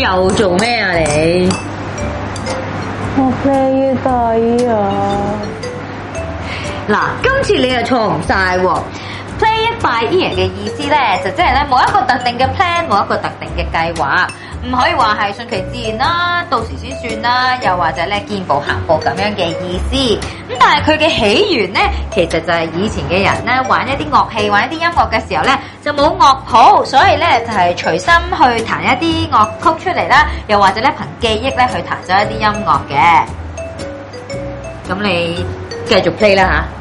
又做咩啊你？ 我 play 底啊！ 嗱，今次你又錯唔晒喎。Play it by ear 嘅意思咧，就即係咧冇一個特定嘅 plan，冇一個特定嘅計劃，唔可以話係順其自然啦，到時先算啦，又或者咧見步行步咁樣嘅意思。咁但係佢嘅起源咧，其實就係以前嘅人咧玩一啲樂器、玩一啲音樂嘅時候咧，就冇樂譜，所以咧就係隨心去彈一啲樂曲出嚟啦，又或者咧憑記憶咧去彈咗一啲音樂嘅。咁你繼續 play 啦嚇。